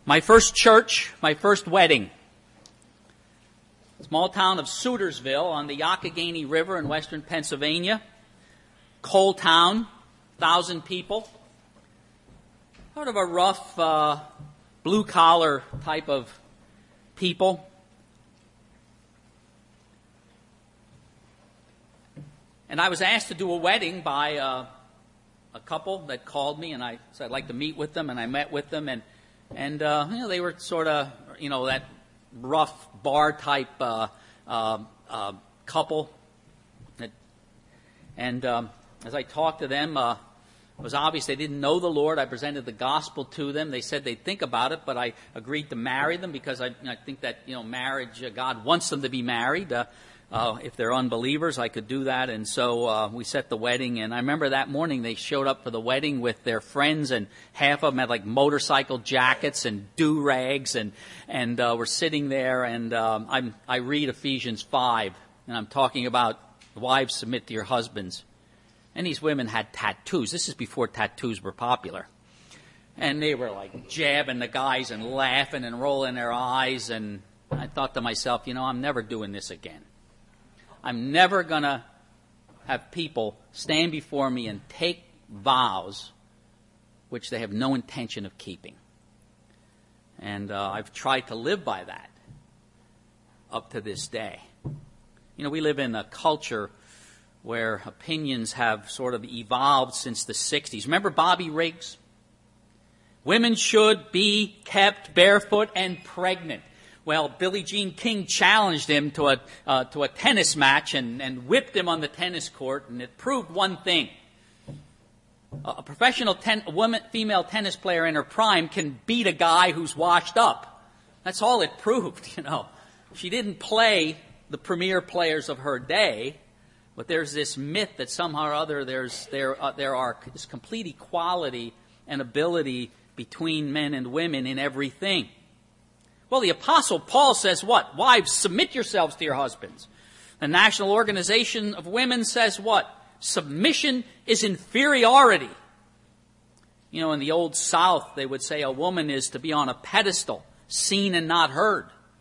My first church, my first wedding. Small town of Sutersville on the Youghiogheny River in western Pennsylvania. Coal town, 1,000 people. Sort of a rough, blue-collar type of people. And I was asked to do a wedding by a couple that called me, and I said I'd like to meet with them, and I met with them, and they were sort of, that rough bar-type couple. And as I talked to them, it was obvious they didn't know the Lord. I presented the gospel to them. They said they'd think about it, but I agreed to marry them because I think that, marriage, God wants them to be married. If they're unbelievers, I could do that. And so we set the wedding. And I remember that morning they showed up for the wedding with their friends, and half of them had like motorcycle jackets and do-rags, and we're sitting there. And I read Ephesians 5, and I'm talking about wives, submit to your husbands. And these women had tattoos. This is before tattoos were popular. And they were like jabbing the guys and laughing and rolling their eyes. And I thought to myself, I'm never doing this again. I'm never going to have people stand before me and take vows which they have no intention of keeping. And I've tried to live by that up to this day. We live in a culture where opinions have sort of evolved since the 60s. Remember Bobby Riggs? Women should be kept barefoot and pregnant. Well, Billie Jean King challenged him to a tennis match and whipped him on the tennis court, and it proved one thing. A professional female tennis player in her prime can beat a guy who's washed up. That's all it proved, She didn't play the premier players of her day, but there's this myth that somehow or other there are this complete equality and ability between men and women in everything. Well, the Apostle Paul says what? Wives, submit yourselves to your husbands. The National Organization of Women says what? Submission is inferiority. In the Old South, they would say a woman is to be on a pedestal, seen and not heard.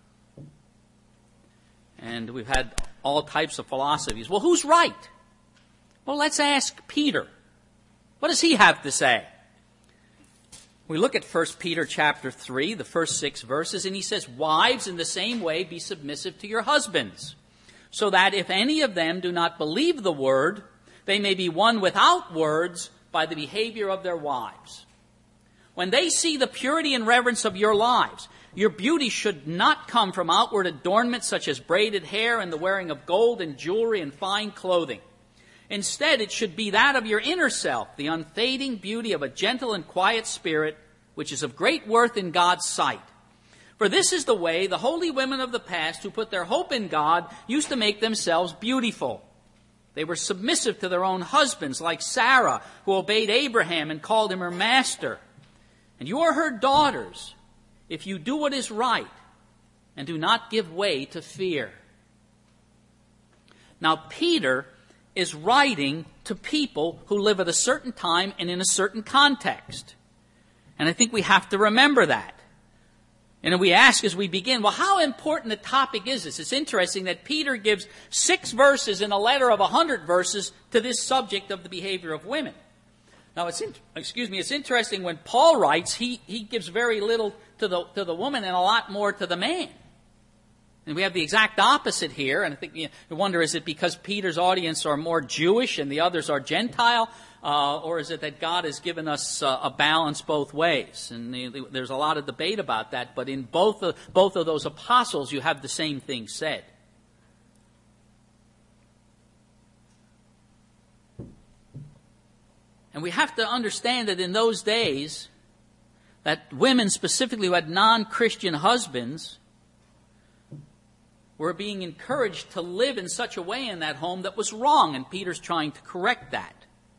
And we've had all types of philosophies. Well, who's right? Well, let's ask Peter. What does he have to say? We look at 1 Peter chapter 3, the first 6 verses, and he says, "Wives, in the same way, be submissive to your husbands, so that if any of them do not believe the word, they may be won without words by the behavior of their wives. When they see the purity and reverence of your lives, your beauty should not come from outward adornment such as braided hair and the wearing of gold and jewelry and fine clothing. Instead, it should be that of your inner self, the unfading beauty of a gentle and quiet spirit, which is of great worth in God's sight. For this is the way the holy women of the past who put their hope in God used to make themselves beautiful. They were submissive to their own husbands, like Sarah, who obeyed Abraham and called him her master. And you are her daughters, if you do what is right and do not give way to fear." Now, Peter is writing to people who live at a certain time and in a certain context. And I think we have to remember that. And we ask as we begin, well, how important a topic is this? It's interesting that Peter gives 6 verses in a letter of 100 verses to this subject of the behavior of women. Now, it's interesting when Paul writes, he gives very little to the woman and a lot more to the man. And we have the exact opposite here. And I think you wonder, is it because Peter's audience are more Jewish and the others are Gentile? Or is it that God has given us a balance both ways? And there's a lot of debate about that. But in both of those apostles, you have the same thing said. And we have to understand that in those days, that women specifically who had non-Christian husbands were being encouraged to live in such a way in that home that was wrong, and Peter's trying to correct that.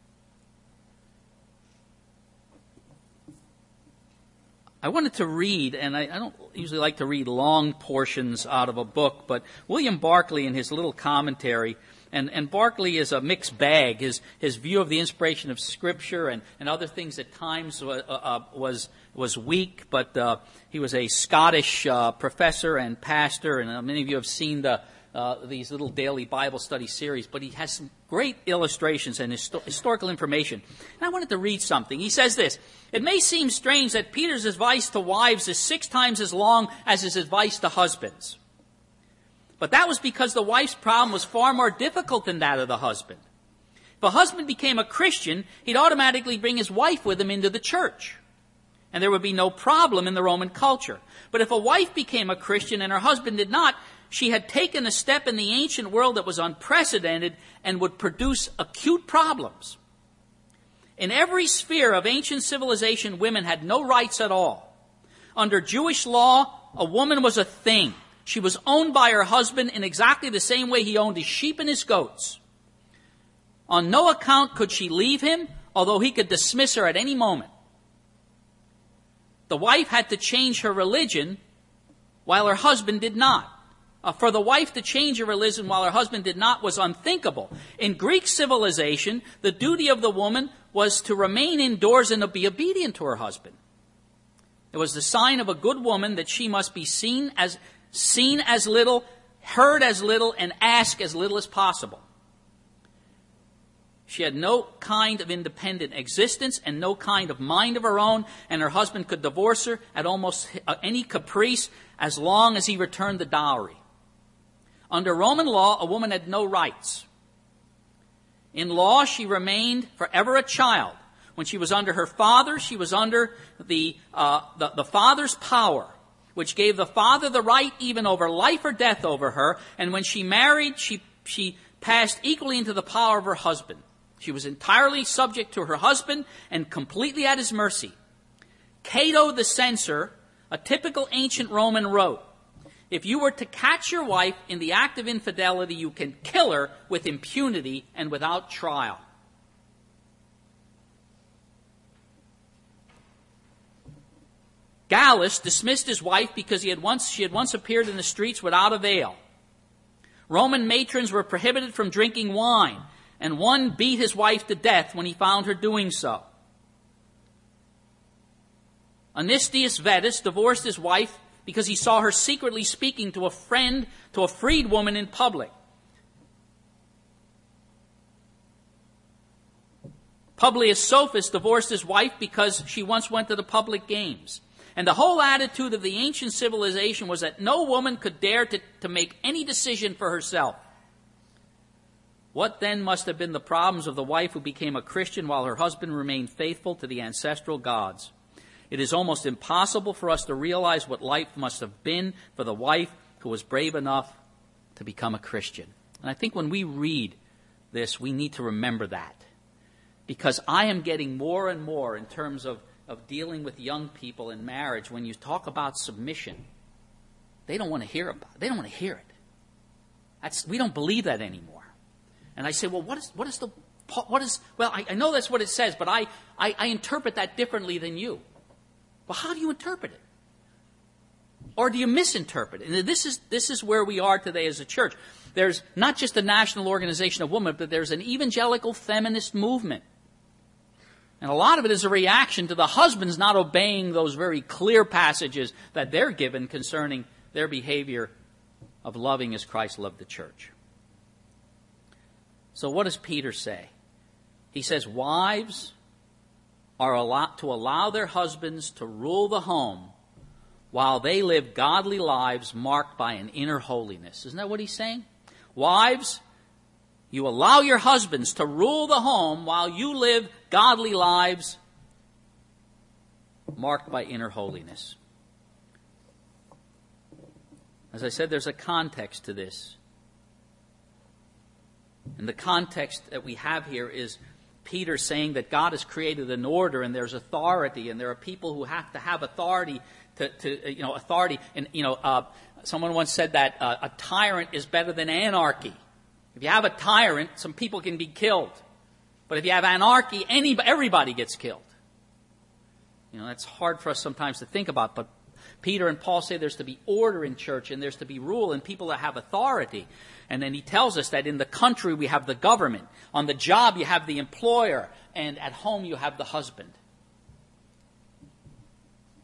I wanted to read, and I don't usually like to read long portions out of a book, but William Barclay in his little commentary, and Barclay is a mixed bag. His view of the inspiration of Scripture and other things at times was was weak, but he was a Scottish professor and pastor, and many of you have seen these little daily Bible study series, but he has some great illustrations and historical information. And I wanted to read something. He says this: "It may seem strange that Peter's advice to wives is 6 times as long as his advice to husbands. But that was because the wife's problem was far more difficult than that of the husband. If a husband became a Christian, he'd automatically bring his wife with him into the church, and there would be no problem in the Roman culture. But if a wife became a Christian and her husband did not, she had taken a step in the ancient world that was unprecedented and would produce acute problems. In every sphere of ancient civilization, women had no rights at all. Under Jewish law, a woman was a thing. She was owned by her husband in exactly the same way he owned his sheep and his goats. On no account could she leave him, although he could dismiss her at any moment. The wife had to change her religion while her husband did not. For the wife to change her religion while her husband did not was unthinkable. In Greek civilization, the duty of the woman was to remain indoors and to be obedient to her husband. It was the sign of a good woman that she must be seen as little, heard as little, and asked as little as possible. She had no kind of independent existence and no kind of mind of her own, and her husband could divorce her at almost any caprice as long as he returned the dowry. Under Roman law, a woman had no rights. In law, she remained forever a child. When she was under her father, she was under the father's power, which gave the father the right even over life or death over her. And when she married, she passed equally into the power of her husband. She was entirely subject to her husband and completely at his mercy. Cato the censor, a typical ancient Roman, wrote, "If you were to catch your wife in the act of infidelity, you can kill her with impunity and without trial." Gallus dismissed his wife because she had once appeared in the streets without a veil. Roman matrons were prohibited from drinking wine, and one beat his wife to death when he found her doing so. Anistius Vetus divorced his wife because he saw her secretly speaking to a freed woman in public. Publius Sophus divorced his wife because she once went to the public games. And the whole attitude of the ancient civilization was that no woman could dare to make any decision for herself. What then must have been the problems of the wife who became a Christian while her husband remained faithful to the ancestral gods? It is almost impossible for us to realize what life must have been for the wife who was brave enough to become a Christian. And I think when we read this, we need to remember that. Because I am getting more and more in terms of dealing with young people in marriage, when you talk about submission, they don't want to hear about it. They don't want to hear it. We don't believe that anymore. And I say, well, I know that's what it says, but I interpret that differently than you. Well, how do you interpret it? Or do you misinterpret it? And this is where we are today as a church. There's not just a national organization of women, but there's an evangelical feminist movement. And a lot of it is a reaction to the husbands not obeying those very clear passages that they're given concerning their behavior of loving as Christ loved the church. So what does Peter say? He says wives are to allow their husbands to rule the home while they live godly lives marked by an inner holiness. Isn't that what he's saying? Wives, you allow your husbands to rule the home while you live godly lives marked by inner holiness. As I said, there's a context to this. And the context that we have here is Peter saying that God has created an order and there's authority, and there are people who have to have authority authority. And someone once said that a tyrant is better than anarchy. If you have a tyrant, some people can be killed. But if you have anarchy, everybody gets killed. That's hard for us sometimes to think about, but Peter and Paul say there's to be order in church and there's to be rule and people that have authority. And then he tells us that in the country we have the government. On the job you have the employer, and at home you have the husband.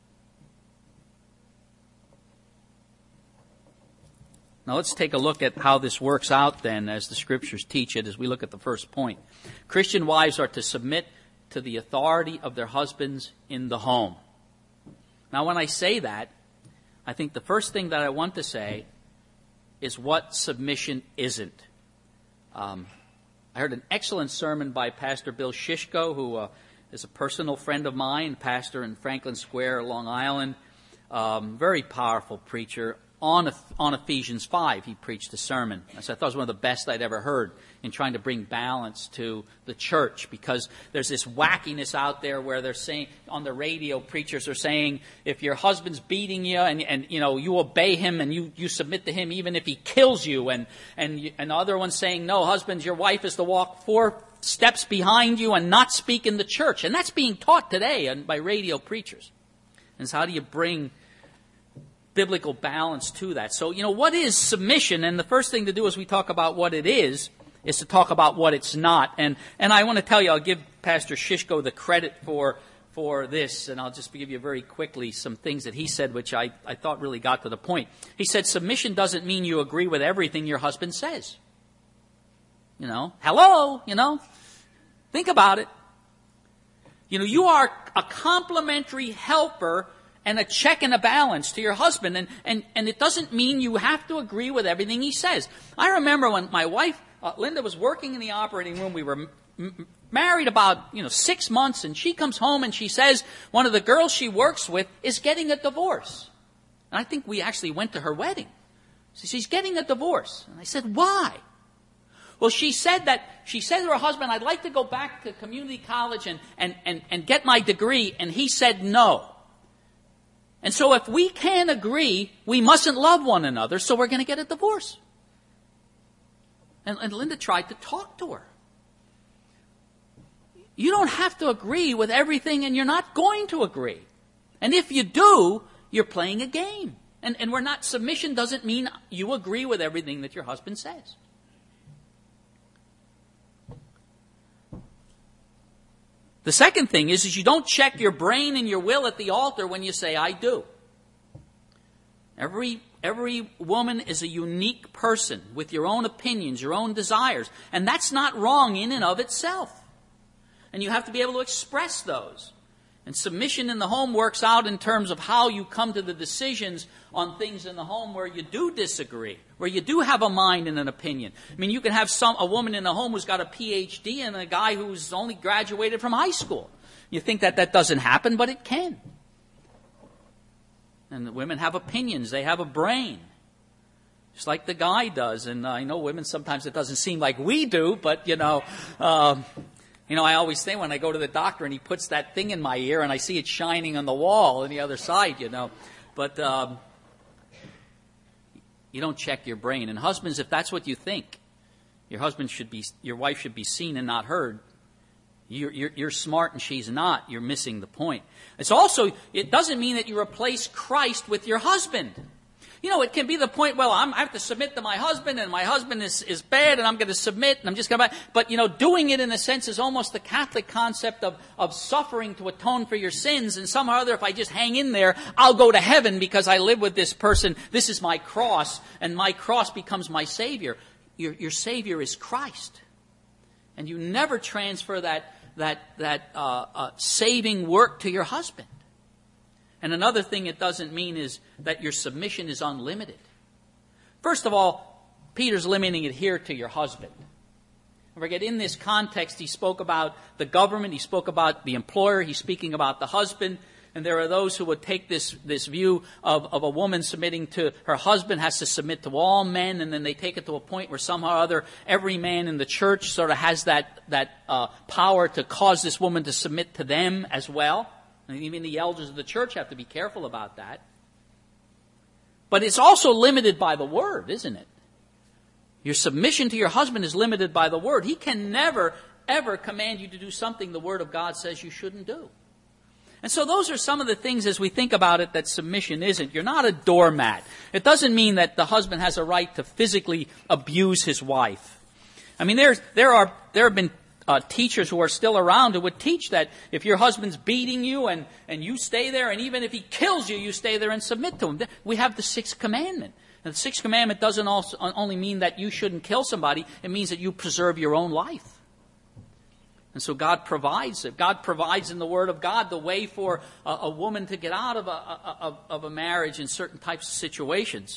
Now let's take a look at how this works out then as the Scriptures teach it as we look at the first point. Christian wives are to submit to the authority of their husbands in the home. Now when I say that, I think the first thing that I want to say is what submission isn't. I heard an excellent sermon by Pastor Bill Shishko, who is a personal friend of mine, pastor in Franklin Square, Long Island. Very powerful preacher. On Ephesians 5, he preached a sermon. So I thought it was one of the best I'd ever heard in trying to bring balance to the church, because there's this wackiness out there where they're saying, on the radio, preachers are saying, if your husband's beating you and you know, you obey him and you submit to him even if he kills you, and other ones saying, no, husbands, your wife is to walk 4 steps behind you and not speak in the church. And that's being taught today by radio preachers. And so how do you bring biblical balance to that? So, what is submission? And the first thing to do as we talk about what it is to talk about what it's not. And I want to tell you, I'll give Pastor Shishko the credit for this, and I'll just give you very quickly some things that he said, which I thought really got to the point. He said, submission doesn't mean you agree with everything your husband says. Hello, think about it. You are a complimentary helper and a check and a balance to your husband. And it doesn't mean you have to agree with everything he says. I remember when my wife, Linda, was working in the operating room. We were married about, 6 months, and she comes home and she says one of the girls she works with is getting a divorce. And I think we actually went to her wedding. So she's getting a divorce. And I said, why? Well, she said to her husband, I'd like to go back to community college and get my degree. And he said no. And so if we can't agree, we mustn't love one another, so we're going to get a divorce. And Linda tried to talk to her. You don't have to agree with everything, and you're not going to agree. And if you do, you're playing a game. And we're not, submission doesn't mean you agree with everything that your husband says. The second thing is you don't check your brain and your will at the altar when you say, I do. Every woman is a unique person with your own opinions, your own desires. And that's not wrong in and of itself. And you have to be able to express those. And submission in the home works out in terms of how you come to the decisions on things in the home where you do disagree, where you do have a mind and an opinion. I mean, you can have a woman in the home who's got a PhD and a guy who's only graduated from high school. You think that doesn't happen, but it can. And the women have opinions. They have a brain, just like the guy does. And I know women, sometimes it doesn't seem like we do, but, I always think when I go to the doctor and he puts that thing in my ear and I see it shining on the wall on the other side, But you don't check your brain. And husbands, if that's what you think, your wife should be seen and not heard. You're smart and she's not. You're missing the point. It doesn't mean that you replace Christ with your husband. It can be the point, I have to submit to my husband, and my husband is bad, and I'm going to submit, and I'm just going to... But, doing it in a sense is almost the Catholic concept of suffering to atone for your sins, and somehow or other, if I just hang in there, I'll go to heaven because I live with this person. This is my cross, and my cross becomes my Savior. Your Savior is Christ. And you never transfer that saving work to your husband. And another thing it doesn't mean is that your submission is unlimited. First of all, Peter's limiting it here to your husband. Forget, in this context, he spoke about the government, he spoke about the employer, he's speaking about the husband. And there are those who would take this view of a woman submitting to her husband has to submit to all men, and then they take it to a point where somehow or other every man in the church sort of has that power to cause this woman to submit to them as well. And even the elders of the church have to be careful about that. But it's also limited by the Word, isn't it? Your submission to your husband is limited by the Word. He can never, ever command you to do something the Word of God says you shouldn't do. And so those are some of the things as we think about it that submission isn't. You're not a doormat. It doesn't mean that the husband has a right to physically abuse his wife. I mean, there have been teachers who are still around who would teach that if your husband's beating you and you stay there, and even if he kills you, you stay there and submit to him. We have the 6th commandment. And the sixth commandment doesn't only mean that you shouldn't kill somebody. It means that you preserve your own life. And so God provides it. God provides in the Word of God the way for a woman to get out of a marriage in certain types of situations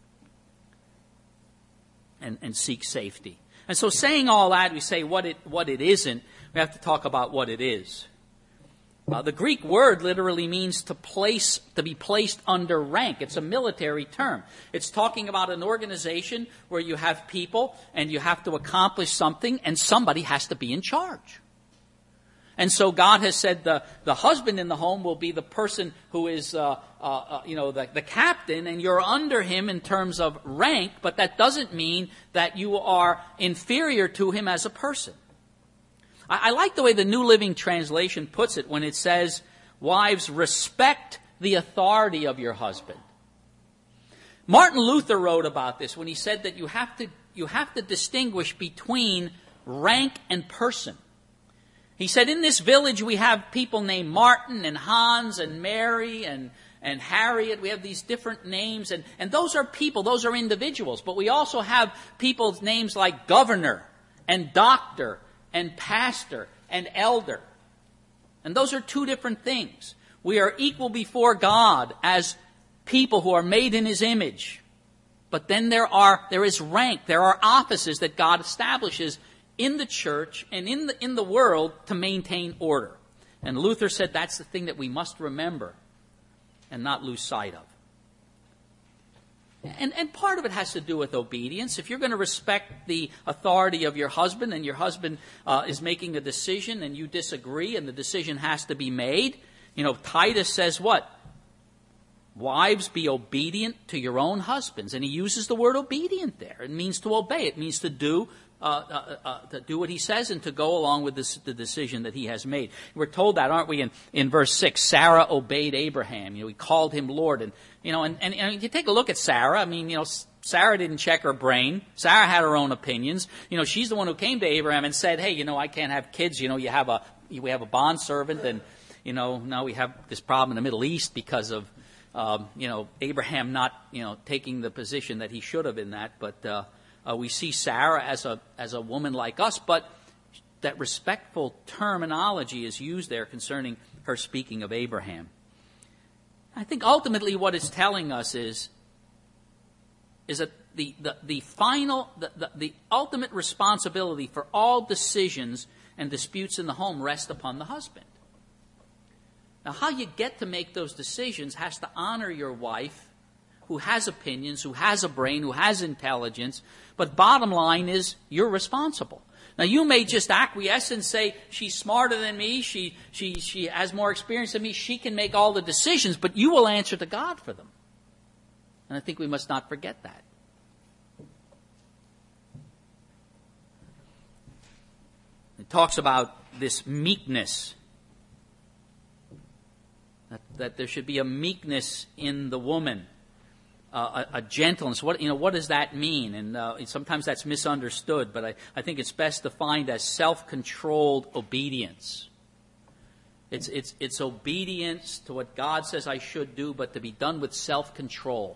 and seek safety. And so saying all that, we say what it isn't. We have to talk about what it is. The Greek word literally means to be placed under rank. It's a military term. It's talking about an organization where you have people and you have to accomplish something and somebody has to be in charge. And so God has said the husband in the home will be the person who is the captain, and you're under him in terms of rank, but that doesn't mean that you are inferior to him as a person. I like the way the New Living Translation puts it when it says, wives, respect the authority of your husband. Martin Luther wrote about this when he said that you have to distinguish between rank and person. He said, in this village we have people named Martin and Hans and Mary and Harriet. We have these different names, and those are people, those are individuals. But we also have people's names like governor and doctor and pastor and elder. And those are two different things. We are equal before God as people who are made in His image. But then there is rank, there are offices that God establishes in the church and in the world to maintain order. And Luther said that's the thing that we must remember and not lose sight of. And part of it has to do with obedience. If you're going to respect the authority of your husband and your husband is making a decision and you disagree and the decision has to be made, Titus says what? Wives, be obedient to your own husbands. And he uses the word obedient there. It means to obey. It means to do what he says and to go along with the decision that he has made. We're told that, aren't we, in verse 6? Sarah obeyed Abraham. He called him Lord. And you take a look at Sarah. Sarah didn't check her brain. Sarah had her own opinions. She's the one who came to Abraham and said, hey, I can't have kids. We have a bondservant, and, now we have this problem in the Middle East because of, Abraham not, taking the position that he should have in that. But, we see Sarah as a woman like us, but that respectful terminology is used there concerning her speaking of Abraham. I think ultimately what it's telling us is that the ultimate responsibility for all decisions and disputes in the home rest upon the husband. Now, how you get to make those decisions has to honor your wife, who has opinions, who has a brain, who has intelligence, but bottom line is you're responsible. Now, you may just acquiesce and say, she's smarter than me, she has more experience than me, she can make all the decisions, but you will answer to God for them. And I think we must not forget that. It talks about this meekness, that there should be a meekness in the woman. A gentleness. What does that mean? And sometimes that's misunderstood, but I think it's best defined as self-controlled obedience. It's obedience to what God says I should do, but to be done with self-control.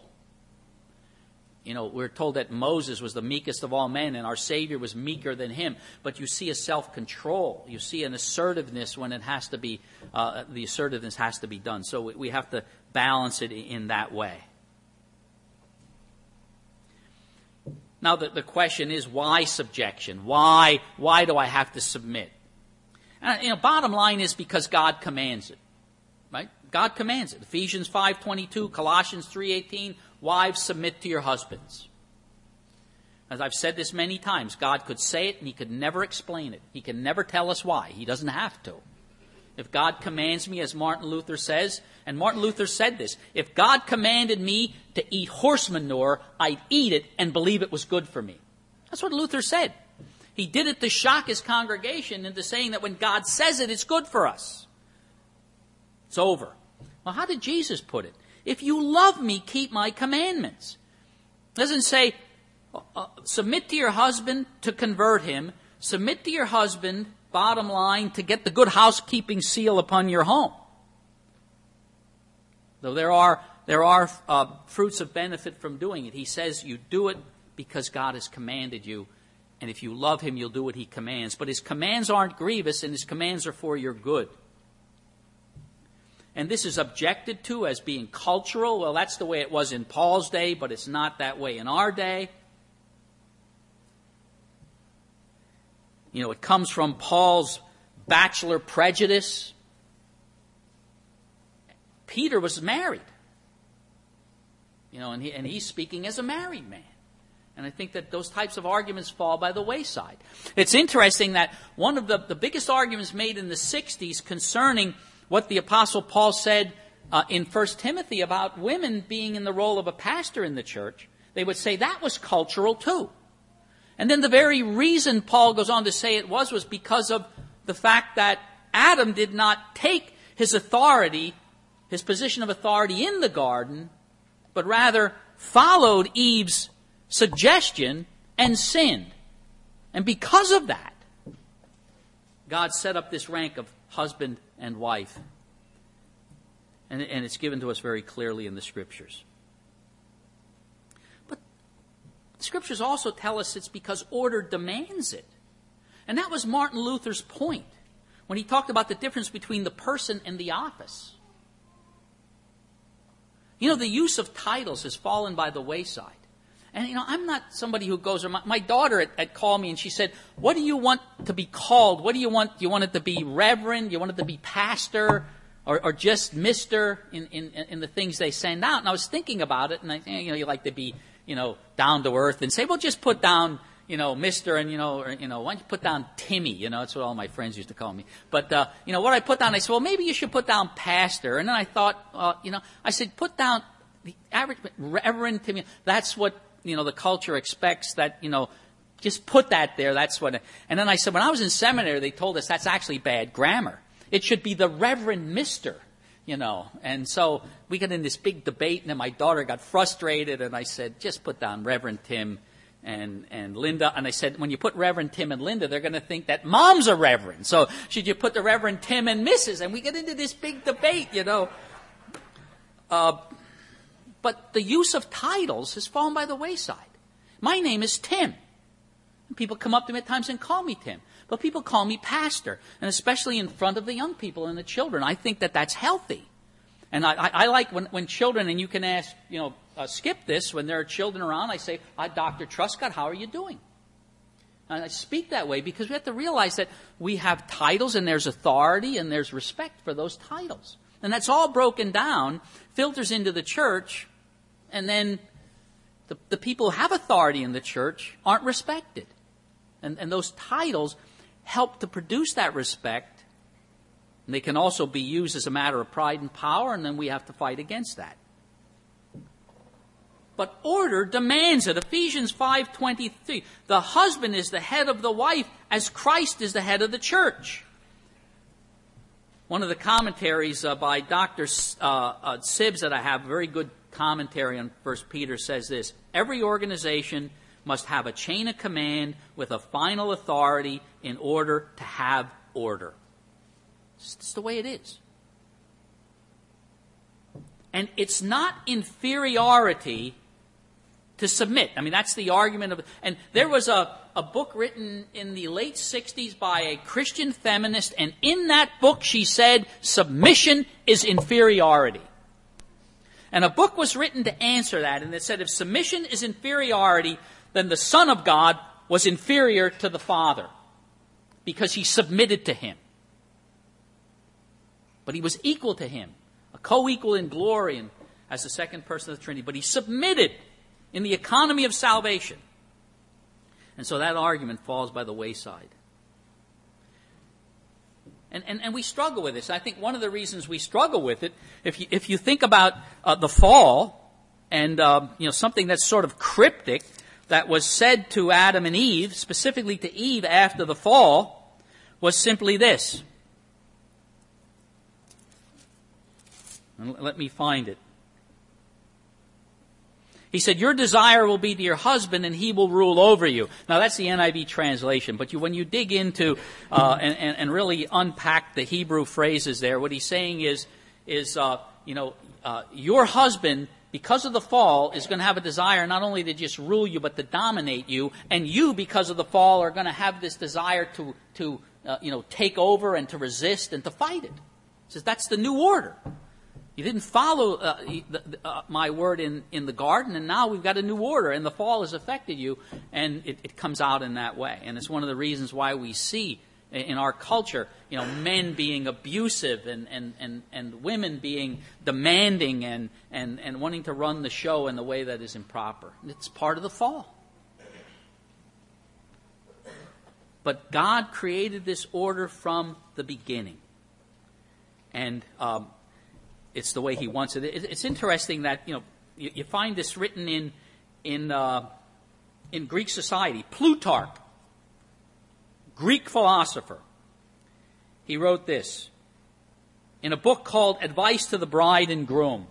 We're told that Moses was the meekest of all men, and our Savior was meeker than him. But you see a self-control. You see an assertiveness when it has to be, the assertiveness has to be done. So we have to balance it in that way. Now, the question is, why subjection? Why do I have to submit? And, bottom line is because God commands it, right? God commands it. Ephesians 5:22, Colossians 3:18, wives, submit to your husbands. As I've said this many times, God could say it and He could never explain it. He can never tell us why. He doesn't have to. If God commands me, as Martin Luther says, and Martin Luther said this, if God commanded me to eat horse manure, I'd eat it and believe it was good for me. That's what Luther said. He did it to shock his congregation into saying that when God says it, it's good for us. It's over. Well, how did Jesus put it? If you love me, keep my commandments. It doesn't say, submit to your husband to convert him. Submit to your husband, bottom line, to get the good housekeeping seal upon your home. Though there are there are fruits of benefit from doing it. He says you do it because God has commanded you. And if you love him, you'll do what he commands. But his commands aren't grievous, and his commands are for your good. And this is objected to as being cultural. Well, that's the way it was in Paul's day, but it's not that way in our day. You know, it comes from Paul's bachelor prejudice. Peter was married. You know, and he's speaking as a married man. And I think that those types of arguments fall by the wayside. It's interesting that one of the biggest arguments made in the 60s concerning what the Apostle Paul said in 1 Timothy about women being in the role of a pastor in the church, they would say that was cultural too. And then the very reason Paul goes on to say it was because of the fact that Adam did not take his authority, his position of authority in the garden, but rather followed Eve's suggestion and sinned. And because of that, God set up this rank of husband and wife. And it's given to us very clearly in the Scriptures. But the Scriptures also tell us it's because order demands it. And that was Martin Luther's point when he talked about the difference between the person and the office. You know, the use of titles has fallen by the wayside. And, you know, I'm not somebody who goes, or my daughter had called me and she said, what do you want to be called? What do you want? Do you want it to be reverend? Do you want it to be pastor? Or just Mr. in the things they send out? And I was thinking about it, and I think, you know, you like to be, you know, down to earth and say, well, just put down, you know, Mr. and, why don't you put down Timmy? You know, that's what all my friends used to call me. But, what I put down, I said, well, maybe you should put down pastor. And then I thought, I said, put down the average Reverend Timmy. That's what, the culture expects, that, just put that there. That's what. And then I said, when I was in seminary, they told us that's actually bad grammar. It should be the Reverend Mr., And so we got in this big debate, and then my daughter got frustrated, and I said, just put down Reverend Tim and Linda. And I said, when you put Reverend Tim and Linda, they're going to think that mom's a reverend. So should you put the Reverend Tim and Mrs.? And we get into this big debate, But the use of titles has fallen by the wayside. My name is Tim. People come up to me at times and call me Tim. But people call me pastor, and especially in front of the young people and the children. I think that that's healthy. And I like when children, and you can ask, Skip this, when there are children around, I say, Dr. Truscott, how are you doing? And I speak that way because we have to realize that we have titles, and there's authority, and there's respect for those titles. And that's all broken down, filters into the church, and then the people who have authority in the church aren't respected. And those titles help to produce that respect. And they can also be used as a matter of pride and power, and then we have to fight against that. But order demands it. Ephesians 5:23. The husband is the head of the wife as Christ is the head of the church. One of the commentaries by Dr. Sibbs that I have, a very good commentary on 1 Peter, says this: every organization must have a chain of command with a final authority in order to have order. It's the way it is. And it's not inferiority to submit. I mean, that's the argument of... And there was a book written in the late 60s by a Christian feminist, and in that book she said, submission is inferiority. And a book was written to answer that, and it said if submission is inferiority, then the Son of God was inferior to the Father because he submitted to him. But he was equal to him, a co-equal in glory and as the second person of the Trinity. But he submitted in the economy of salvation. And so that argument falls by the wayside. And we struggle with this. I think one of the reasons we struggle with it, if you think about the fall and something that's sort of cryptic that was said to Adam and Eve, specifically to Eve after the fall, was simply this. And let me find it. He said, your desire will be to your husband and he will rule over you. Now that's the NIV translation, but when you dig into and really unpack the Hebrew phrases there, what he's saying is your husband, because of the fall, is going to have a desire not only to just rule you, but to dominate you. And you, because of the fall, are going to have this desire to take over and to resist and to fight it. He says that's the new order. You didn't follow my word in the garden, and now we've got a new order, and the fall has affected you, and it comes out in that way. And it's one of the reasons why we see in our culture, men being abusive and women being demanding and wanting to run the show in the way that is improper. It's part of the fall. But God created this order from the beginning. And it's the way He wants it. It's interesting that, you find this written in Greek society. Plutarch, Greek philosopher, he wrote this in a book called Advice to the Bride and Groom,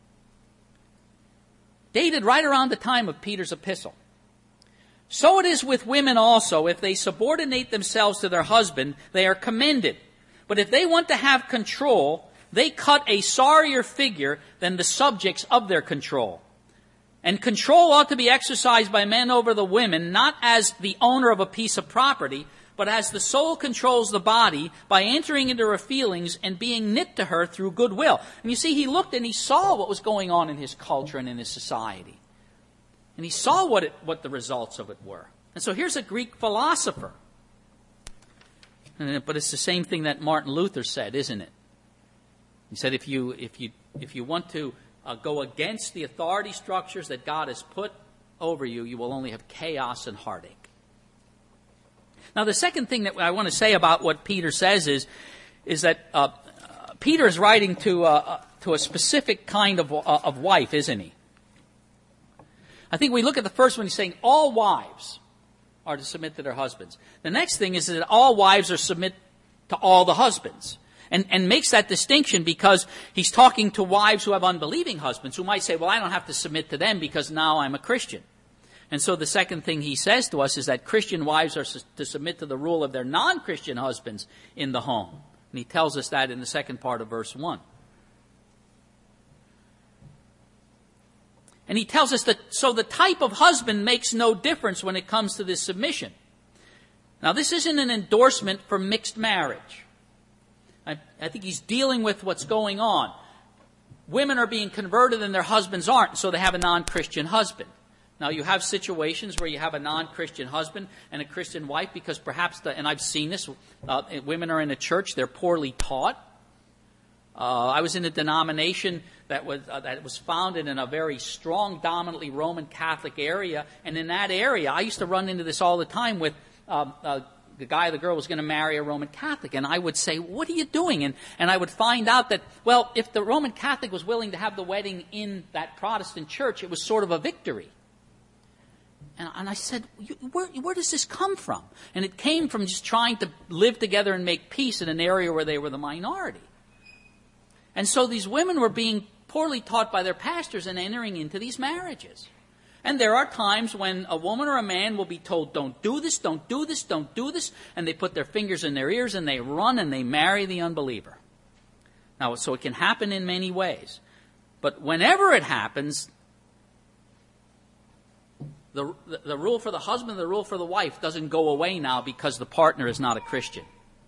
dated right around the time of Peter's epistle. So it is with women also. If they subordinate themselves to their husband, they are commended. But if they want to have control, they cut a sorrier figure than the subjects of their control. And control ought to be exercised by men over the women, not as the owner of a piece of property, but as the soul controls the body by entering into her feelings and being knit to her through goodwill. And you see, he looked and he saw what was going on in his culture and in his society. And he saw what the results of it were. And so here's a Greek philosopher. But it's the same thing that Martin Luther said, isn't it? He said if you want to go against the authority structures that God has put over you, you will only have chaos and heartache. Now, the second thing that I want to say about what Peter says is that Peter is writing to a specific kind of wife, isn't he? I think we look at the first one, he's saying all wives are to submit to their husbands. The next thing is that all wives are submit to all the husbands. And makes that distinction because he's talking to wives who have unbelieving husbands who might say, well, I don't have to submit to them because now I'm a Christian. And so the second thing he says to us is that Christian wives are to submit to the rule of their non-Christian husbands in the home. And he tells us that in the second part of verse 1. And he tells us that so the type of husband makes no difference when it comes to this submission. Now, this isn't an endorsement for mixed marriage. I think he's dealing with what's going on. Women are being converted and their husbands aren't, so they have a non-Christian husband. Now, you have situations where you have a non-Christian husband and a Christian wife because perhaps, and I've seen this, women are in a church, they're poorly taught. I was in a denomination that was founded in a very strong, dominantly Roman Catholic area, and in that area, I used to run into this all the time with the guy or the girl was going to marry a Roman Catholic, and I would say, what are you doing? And I would find out that, well, if the Roman Catholic was willing to have the wedding in that Protestant church, it was sort of a victory. And I said, where does this come from? And it came from just trying to live together and make peace in an area where they were the minority. And so these women were being poorly taught by their pastors and entering into these marriages. And there are times when a woman or a man will be told, don't do this, don't do this, don't do this, and they put their fingers in their ears and they run and they marry the unbeliever. Now, so it can happen in many ways. But whenever it happens, the rule for the husband, the rule for the wife doesn't go away now because the partner is not a Christian.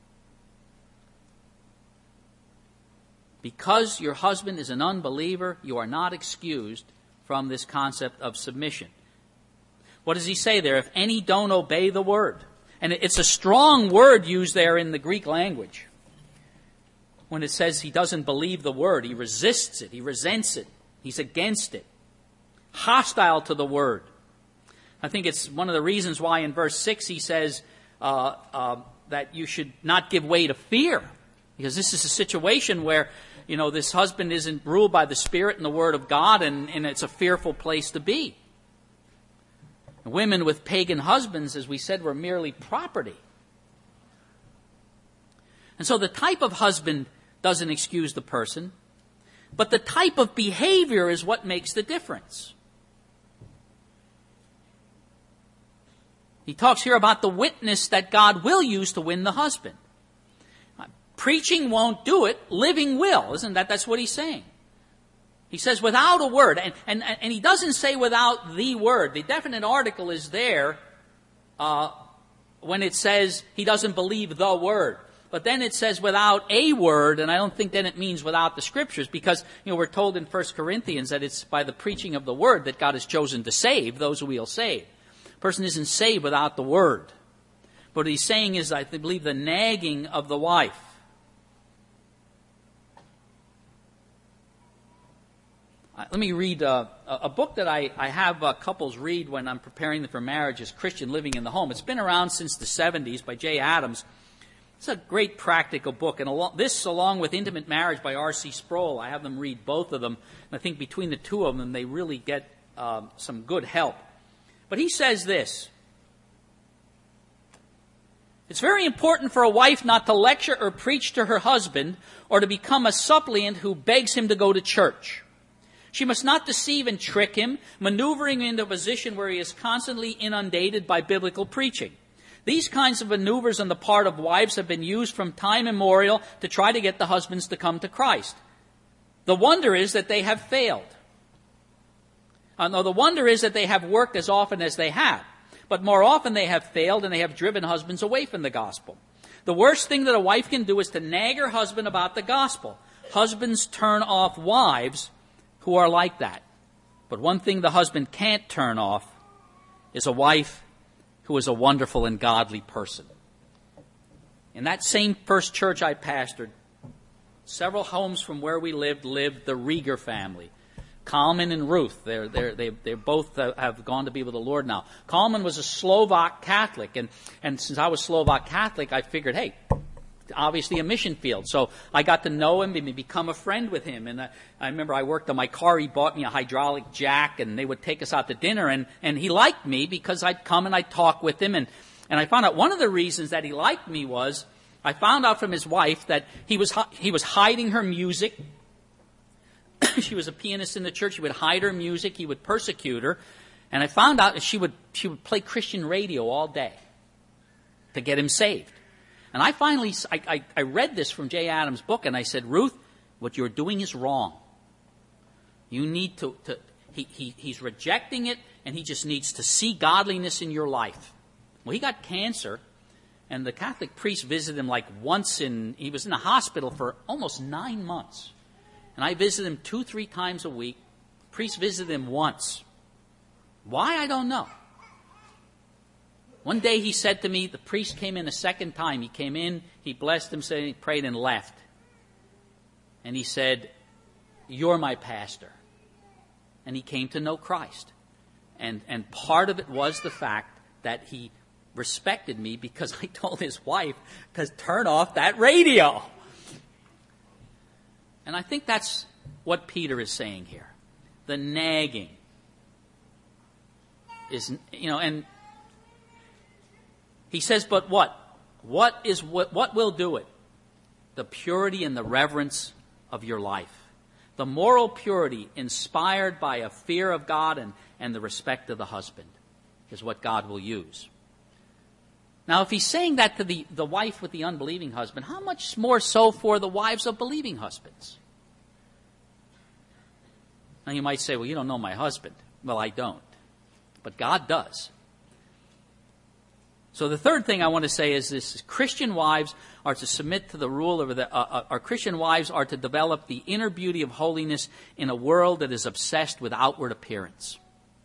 Because your husband is an unbeliever, you are not excused from this concept of submission. What does he say there? If any don't obey the word. And it's a strong word used there in the Greek language. When it says he doesn't believe the word, he resists it, he resents it, he's against it. Hostile to the word. I think it's one of the reasons why in verse 6 he says that you should not give way to fear. Because this is a situation where, this husband isn't ruled by the Spirit and the Word of God, and it's a fearful place to be. Women with pagan husbands, as we said, were merely property. And so the type of husband doesn't excuse the person, but the type of behavior is what makes the difference. He talks here about the witness that God will use to win the husband. Preaching won't do it, living will. Isn't that? That's what he's saying. He says without a word, and he doesn't say without the word. The definite article is there when it says he doesn't believe the word. But then it says without a word, and I don't think then it means without the Scriptures, because we're told in 1 Corinthians that it's by the preaching of the word that God has chosen to save those who he'll save. A person isn't saved without the word. But what he's saying is, I believe, the nagging of the wife. Let me read a book that I have couples read when I'm preparing them for marriage, is Christian Living in the Home. It's been around since the 70s by Jay Adams. It's a great practical book, and this, along with Intimate Marriage by R.C. Sproul, I have them read both of them, and I think between the two of them, they really get some good help. But he says this: it's very important for a wife not to lecture or preach to her husband or to become a suppliant who begs him to go to church. She must not deceive and trick him, maneuvering into a position where he is constantly inundated by biblical preaching. These kinds of maneuvers on the part of wives have been used from time immemorial to try to get the husbands to come to Christ. The wonder is that they have failed. No, the wonder is that they have worked as often as they have. But more often they have failed, and they have driven husbands away from the gospel. The worst thing that a wife can do is to nag her husband about the gospel. Husbands turn off wives who are like that. But one thing the husband can't turn off is a wife who is a wonderful and godly person. In that same first church I pastored, several homes from where we lived the Rieger family. Kalman and Ruth, they both have gone to be with the Lord now. Kalman was a Slovak Catholic, and since I was Slovak Catholic, I figured, hey, obviously a mission field. So I got to know him and become a friend with him. And I remember I worked on my car. He bought me a hydraulic jack, and they would take us out to dinner. And he liked me because I'd come and I'd talk with him. And I found out one of the reasons that he liked me was I found out from his wife that he was hiding her music. She was a pianist in the church. He would hide her music. He would persecute her. And I found out that she would play Christian radio all day to get him saved. And I finally, I read this from Jay Adams' book, and I said, Ruth, what you're doing is wrong. You need he's rejecting it, and he just needs to see godliness in your life. Well, he got cancer, and the Catholic priest visited him he was in the hospital for almost 9 months. And I visited him 2-3 times a week. The priest visited him once. Why, I don't know. One day he said to me, the priest came in a second time. He came in, he blessed him, said, he prayed and left. And he said, you're my pastor. And he came to know Christ. And part of it was the fact that he respected me because I told his wife to turn off that radio. And I think that's what Peter is saying here. The nagging is, and he says, but what? What will do it? The purity and the reverence of your life. The moral purity inspired by a fear of God and the respect of the husband is what God will use. Now, if he's saying that to the wife with the unbelieving husband, how much more so for the wives of believing husbands? Now, you might say, well, you don't know my husband. Well, I don't. But God does. So the third thing I want to say is this: Christian wives are to submit to the rule of our Christian wives are to develop the inner beauty of holiness in a world that is obsessed with outward appearance.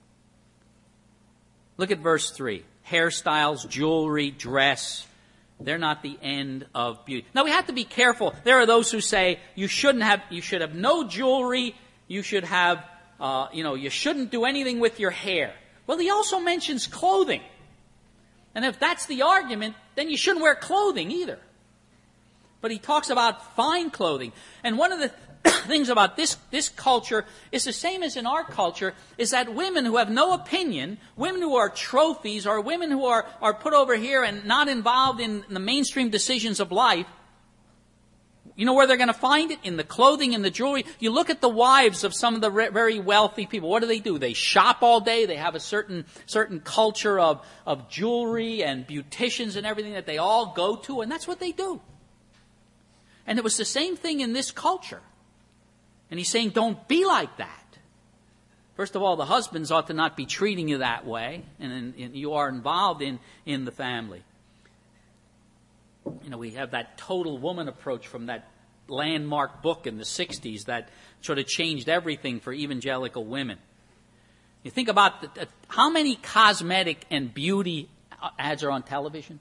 Look at verse 3. Hairstyles, jewelry, dress, they're not the end of beauty. Now we have to be careful. There are those who say you should have no jewelry, you should have, you shouldn't do anything with your hair. Well, he also mentions clothing. And if that's the argument, then you shouldn't wear clothing either. But he talks about fine clothing. And one of the things about this culture is the same as in our culture, is that women who have no opinion, women who are trophies, or women who are put over here and not involved in the mainstream decisions of life, you know where they're going to find it? In the clothing and the jewelry. You look at the wives of some of the very wealthy people. What do? They shop all day. They have a certain culture of jewelry and beauticians and everything that they all go to, and that's what they do. And it was the same thing in this culture. And he's saying, don't be like that. First of all, the husbands ought to not be treating you that way, and you are involved in the family. You know, we have that total woman approach from that landmark book in the 60s that sort of changed everything for evangelical women. You think about how many cosmetic and beauty ads are on television?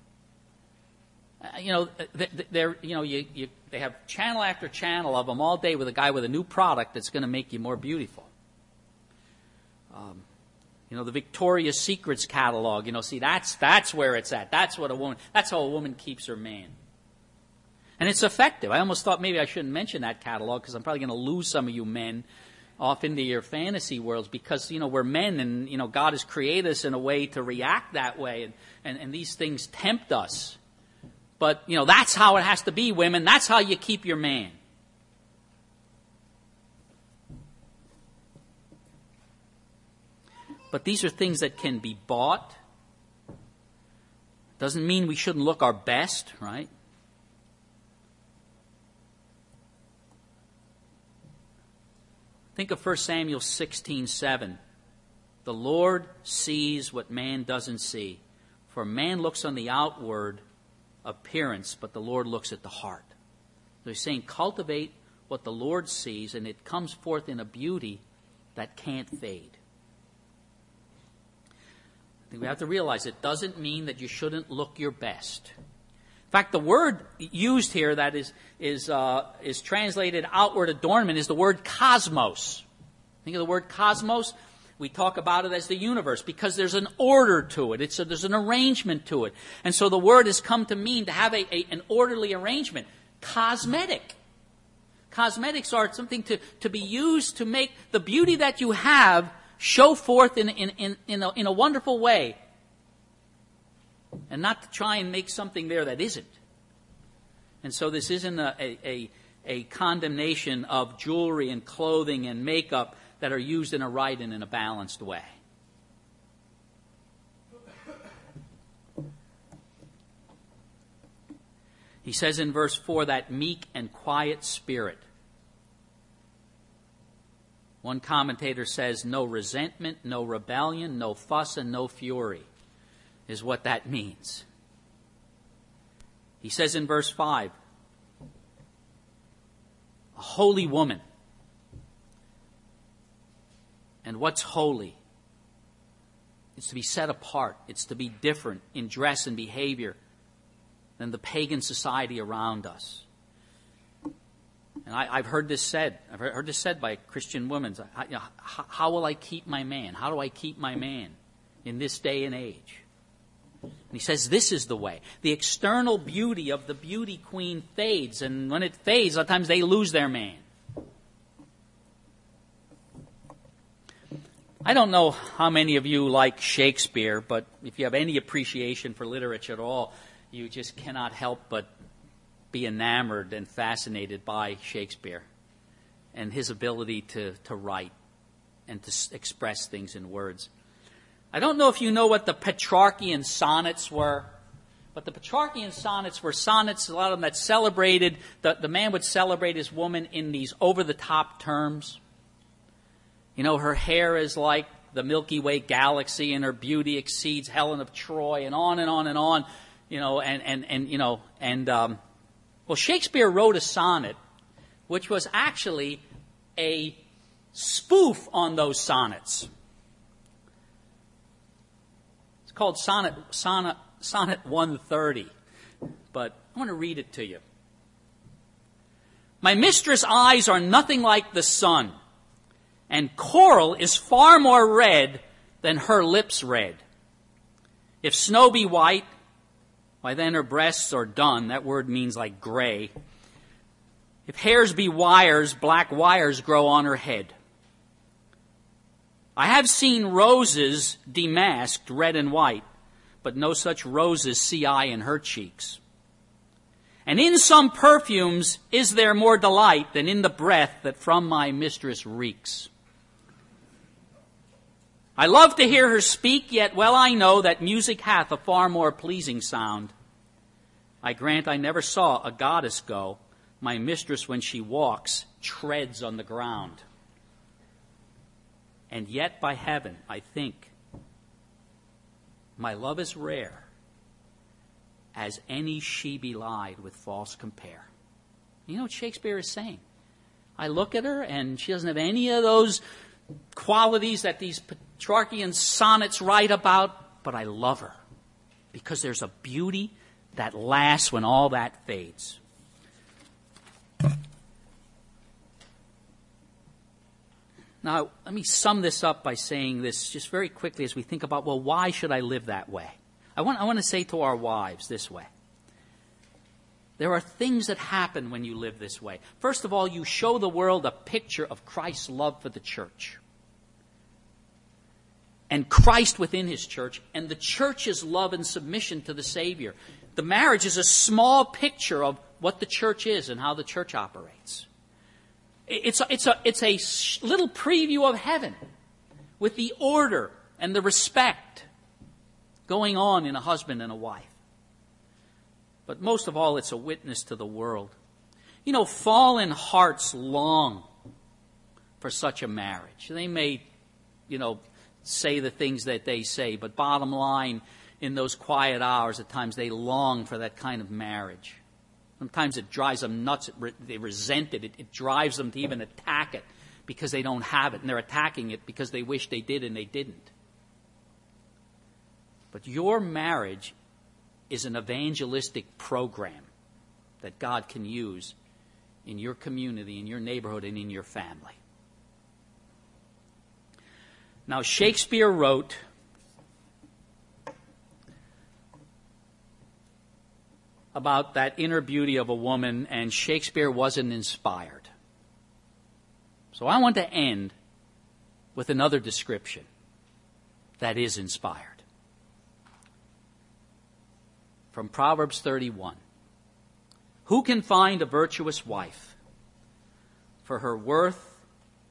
They have channel after channel of them all day with a guy with a new product that's going to make you more beautiful. The Victoria's Secrets catalog, that's where it's at. That's how a woman keeps her man. And it's effective. I almost thought maybe I shouldn't mention that catalog because I'm probably going to lose some of you men off into your fantasy worlds because, we're men and, God has created us in a way to react that way and these things tempt us. But, that's how it has to be, women. That's how you keep your man. But these are things that can be bought. Doesn't mean we shouldn't look our best, right? Think of 1 Samuel 16:7. The Lord sees what man doesn't see. For man looks on the outward appearance, but the Lord looks at the heart. So he's saying cultivate what the Lord sees, and it comes forth in a beauty that can't fade. I think we have to realize it doesn't mean that you shouldn't look your best. In fact, the word used here that is translated outward adornment is the word cosmos. Think of the word cosmos. We talk about it as the universe because there's an order to it. There's an arrangement to it. And so the word has come to mean to have an orderly arrangement. Cosmetic. Cosmetics are something to be used to make the beauty that you have show forth in a wonderful way. And not to try and make something there that isn't. And so this isn't a condemnation of jewelry and clothing and makeup that are used in a right and in a balanced way. He says in verse 4, that meek and quiet spirit. One commentator says, no resentment, no rebellion, no fuss, and no fury is what that means. He says in verse 5, a holy woman. And what's holy? It's to be set apart. It's to be different in dress and behavior than the pagan society around us. And I've heard this said. I've heard this said by Christian women. How will I keep my man? How do I keep my man in this day and age? And he says this is the way. The external beauty of the beauty queen fades. And when it fades, a lot of times they lose their man. I don't know how many of you like Shakespeare, but if you have any appreciation for literature at all, you just cannot help but be enamored and fascinated by Shakespeare and his ability to write and to express things in words. I don't know if you know what the Petrarchian sonnets were, but the Petrarchian sonnets were sonnets, a lot of them that celebrated, the man would celebrate his woman in these over-the-top terms. Her hair is like the Milky Way galaxy and her beauty exceeds Helen of Troy and on and on and on, well, Shakespeare wrote a sonnet which was actually a spoof on those sonnets. It's called Sonnet 130, but I want to read it to you. My mistress' eyes are nothing like the sun, and coral is far more red than her lips red. If snow be white, why then her breasts are dun. That word means like gray. If hairs be wires, black wires grow on her head. I have seen roses damasked, red and white, but no such roses see I in her cheeks. And in some perfumes is there more delight than in the breath that from my mistress reeks. I love to hear her speak, yet well I know that music hath a far more pleasing sound. I grant I never saw a goddess go My mistress, when she walks, treads on the ground. And yet, by heaven, I think, my love is rare, as any she belied with false compare. You know what Shakespeare is saying? I look at her, and she doesn't have any of those qualities that these Petrarchian sonnets write about, but I love her because there's a beauty that lasts when all that fades. Now, let me sum this up by saying this just very quickly as we think about, well, why should I live that way? I want to say to our wives this way. There are things that happen when you live this way. First of all, you show the world a picture of Christ's love for the church. And Christ within his church, and the church's love and submission to the Savior. The marriage is a small picture of what the church is and how the church operates. It's a little preview of heaven with the order and the respect going on in a husband and a wife. But most of all, it's a witness to the world. You know, fallen hearts long for such a marriage. They may, say the things that they say, but bottom line, in those quiet hours, at times they long for that kind of marriage. Sometimes it drives them nuts. They resent it. It drives them to even attack it because they don't have it. And they're attacking it because they wish they did and they didn't. But your marriage is an evangelistic program that God can use in your community, in your neighborhood, and in your family. Now, Shakespeare wrote about that inner beauty of a woman, and Shakespeare wasn't inspired. So I want to end with another description that is inspired. From Proverbs 31. Who can find a virtuous wife? For her worth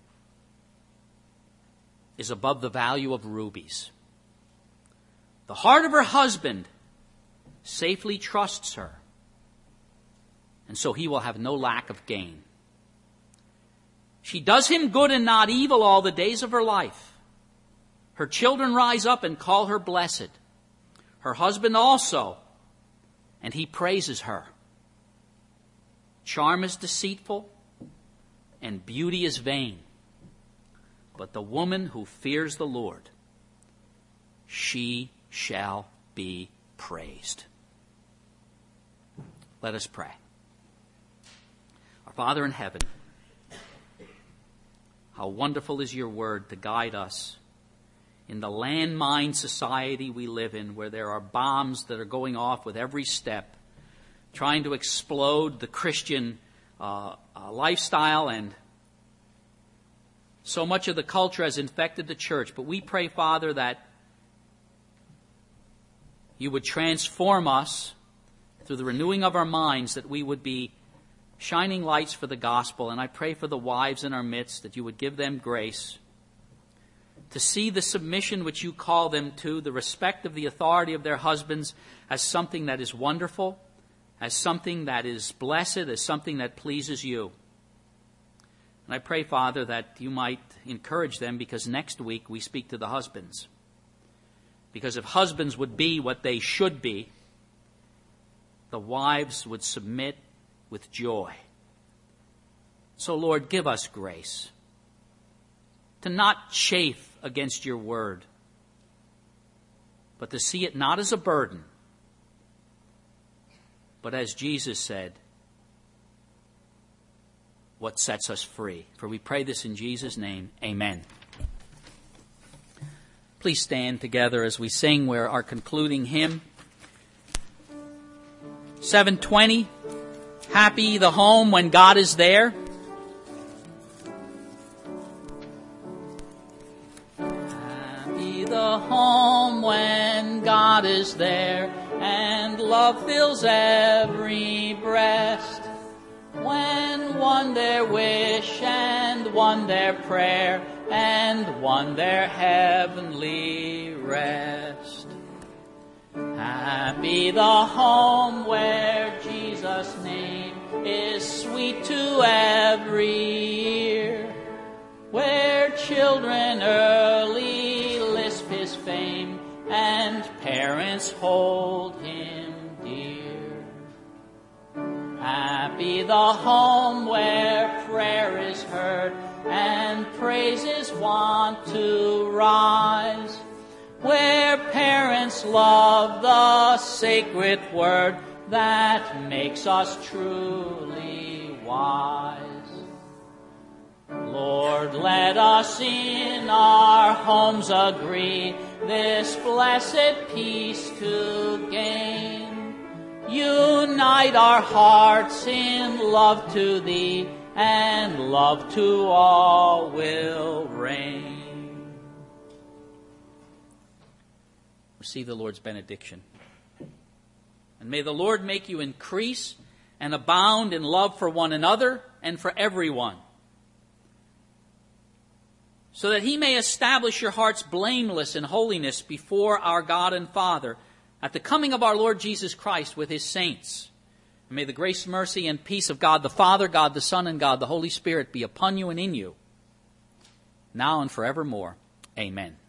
is above the value of rubies. The heart of her husband safely trusts her, and so he will have no lack of gain. She does him good and not evil all the days of her life. Her children rise up and call her blessed. Her husband also, and he praises her. Charm is deceitful, and beauty is vain. But the woman who fears the Lord, she shall be praised. Let us pray. Our Father in heaven, how wonderful is your word to guide us in the landmine society we live in, where there are bombs that are going off with every step, trying to explode the Christian lifestyle, and so much of the culture has infected the church. But we pray, Father, that you would transform us through the renewing of our minds, that we would be shining lights for the gospel. And I pray for the wives in our midst, that you would give them grace to see the submission which you call them to, the respect of the authority of their husbands, as something that is wonderful, as something that is blessed, as something that pleases you. And I pray, Father, that you might encourage them, because next week we speak to the husbands. Because if husbands would be what they should be, the wives would submit with joy. So, Lord, give us grace to not chafe against your word, but to see it not as a burden, but as Jesus said, what sets us free. For we pray this in Jesus' name. Amen. Please stand together as we sing our concluding hymn. 720, Happy the Home When God Is There. Happy the home when God is there, and love fills every breast. When one their wish, and one their prayer, and one their heavenly rest. Happy the home where Jesus' name is sweet to every ear, where children early lisp his fame, and parents hold him dear. Happy the home where prayer is heard, and praises want to rise, where parents love the sacred word that makes us truly wise. Lord, let us in our homes agree this blessed peace to gain. Unite our hearts in love to Thee, and love to all will reign. Receive the Lord's benediction. And may the Lord make you increase and abound in love for one another and for everyone, so that He may establish your hearts blameless in holiness before our God and Father at the coming of our Lord Jesus Christ with His saints. And may the grace, mercy, and peace of God the Father, God the Son, and God the Holy Spirit be upon you and in you, now and forevermore. Amen.